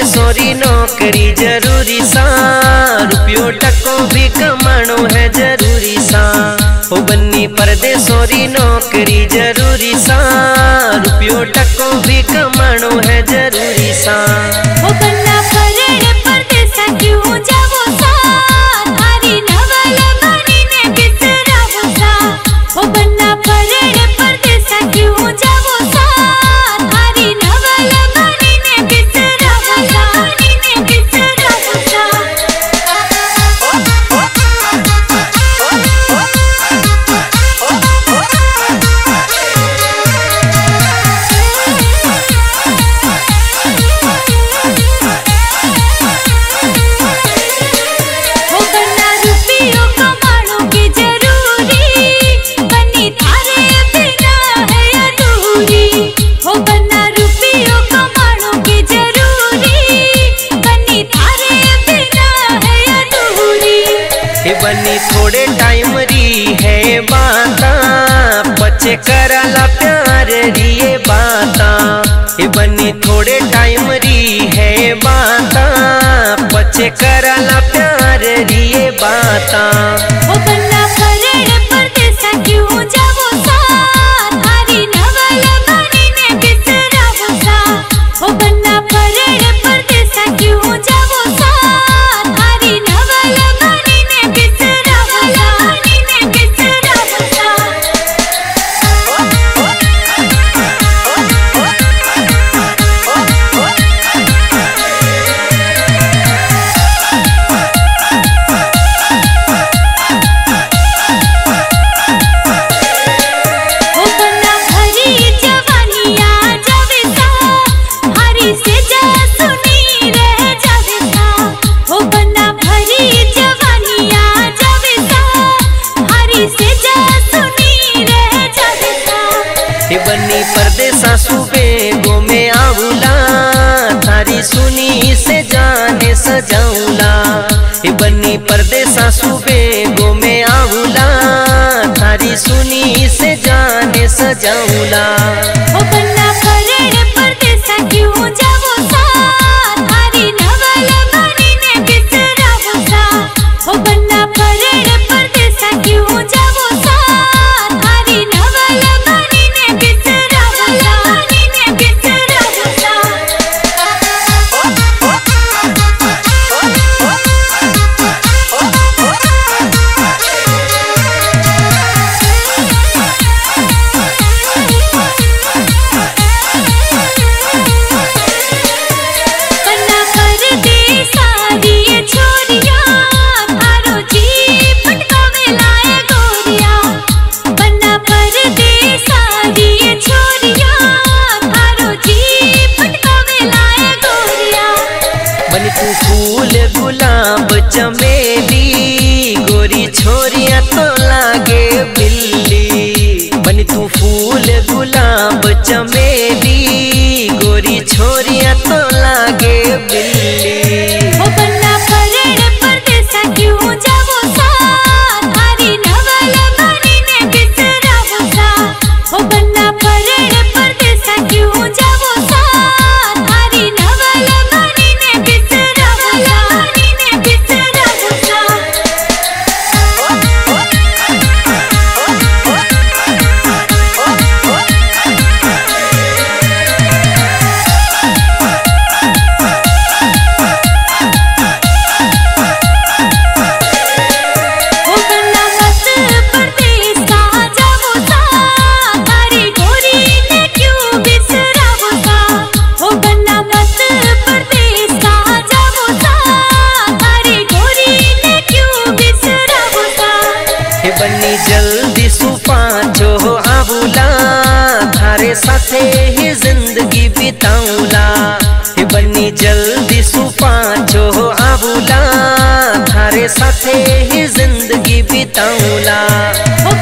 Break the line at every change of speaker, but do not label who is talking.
परदेसोरी नौकरी जरूरी सा, रुपयो टको भी कमानो है जरूरी सा। हो बन्नी परदेसोरी नौकरी जरूरी सा, रुपयो टको भी कमानो है जरूरी सा।
हो बन्ना परण परदेसा क्यों जावो सा, थारी नवल बनीने बिसरावो सा। हो बन्ना परण परदेसा क्यों जावो सा, थारी नवल बनीने बिसरावो सा, बनीने बिसरावो सा। हो बन्ना रुपयो कमानो की जरूरी, बनी थारे बिना है अधूरी। हो बन्ना रुपयो कमानो की जरूरी, बनी थारे बिना है अधूरी।
हे बन्नी थोड़े टाइम री है बाता, बच्चे कराला प्यार रिए बाता। हे बन्नी थोड़े टाइम री है बाता, बच्चे कराला प्यार रिए बाता।
हो बन्ना परण परदेसा क्यों जावो सा, थारी नवल बनीने बिसरावो सा। हो बन्ना परण परदेसा क्यों जावो सा, थारी नवल बनीने बिसरावो सा, बनीने बिसरावो सा। हो बन्ना भरी जवानिया जावे सा, भारी से जा सुनी रह जावे सा। हो बन्ना भरी जवानिया जावे सा, भारी से जा सुनी रह जावे सा।
हे बन्नी परदेसा सुबे गो में आऊला, थारी सुनी से जाने सजाऊला। हे बन्नी परदेसा सुबे गो में आऊला, थारी सुनी से जाने सजाऊला।
हो बन्ना परण परदेसा क्यों जावो सा, थारी नवल बनीने बिसरावो सा। हो बन्ना परण परदेसा क्यों जावो सा, थारी नवल बनीने बिसरावो सा, बनीने बिसरावो सा। बन्ना परदेसा दिए छोरिया, थारो जी पटकावे लाए गोरिया। बन्ना परदेसा दिए छोरिया, थारो जी पटकावे लाए गोरिया।
बनी तू फूल गुलाब चमेली, गोरी छोरिया तो लागे बिल्ली। बनी तू फूल गुलाब चमेली, गोरी छोरिया तो लागे बिल्ली।
हो बन्ना परण परदेसा क्यों जावो सा, थारी नवल बनीने बिसरावो सा। हो बन्ना परण परदेसा क्यों जावो सा, थारी नवल बनीने बिसरावो सा, बनीने बिसरावो सा। हो बन्ना मत परदेसा जावो सा, थारी गोरी ने क्यों बिसरावो सा। हो बन्ना मत परदेसा जावो सा, थारी गोरी ने क्यों बिसरावो सा।
हे बन्नी जल्दी सुपाचो आबूला, थारे साथे ही जिंदगी बिताऊला। हे बन्नी जल्दी सुपाचो आबूला, थारे साथे ही जिंदगी बिताऊला।
हो